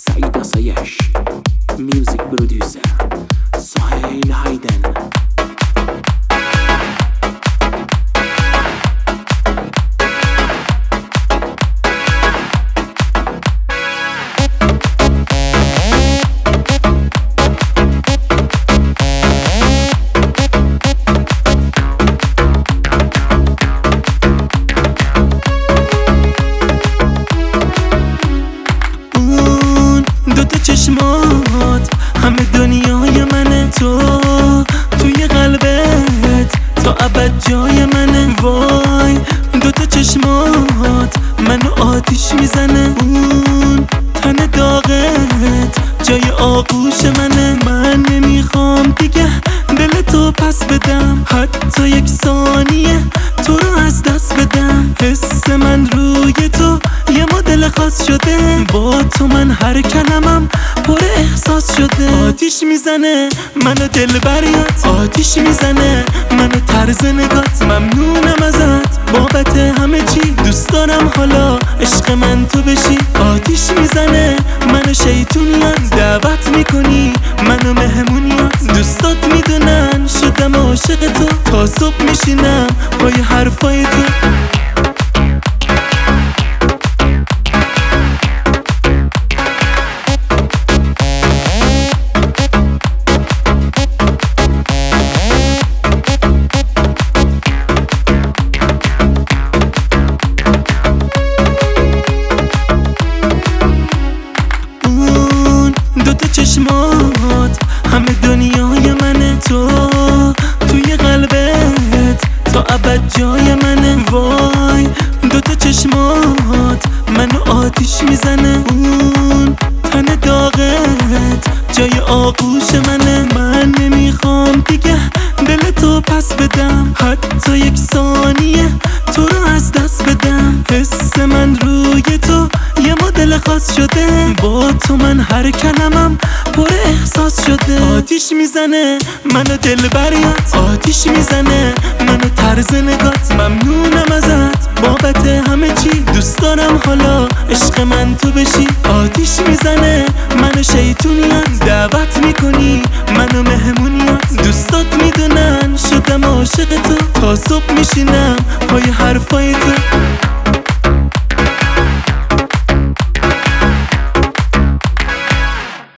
سعید آسایش، میوزیک پرودیوسر سهیل هایدن. چشمات همه دنیای منه، توی قلبت تا ابد جای منه. وای دوتا چشمات منو آتیش میزنه، اون تن داغت جای آغوش منه. من نمیخوام دیگه دل تو پس بدم، حتی یک ثانیه تو رو از دست بدم. حس من روی تو یه مدل خاص شده، با تو من هر کلمم پر احساس شده. آتیش میزنه منو دل بریات، آتیش میزنه منو طرز نگات. ممنونم ازت بابت همه چی، دوست دارم حالا عشق من تو بشی. آتیش میزنه منو شیطونیات، دعوت میکنی منو مهمونیات. دوستات میدونن شدم عاشق تو، تا صبح میشینم پای حرفای تو. دوتا چشمات همه دنیای منه، توی قلبت تا ابد جای منه. وای دوتا چشمات منو آتیش میزنه، اون تن داغت جای آغوش منه. من نمیخوام دیگه دل تو پس بدم، حتی یک ثانیه تو رو از دست بدم. حس من روی تو یه مدل خاص شده، با تو من هر کلمم پر احساس شده. آتیش میزنه منو دل بریات، آتیش میزنه منو طرز نگات. ممنونم ازت بابت همه چی، دوست دارم حالا عشق من تو بشی. آتیش میزنه منو شیطونیات، دعوت میکنی منو مهمونیات. دوستات میدونن شدم عاشق تو، تا صبح میشینم پای حرفای تو.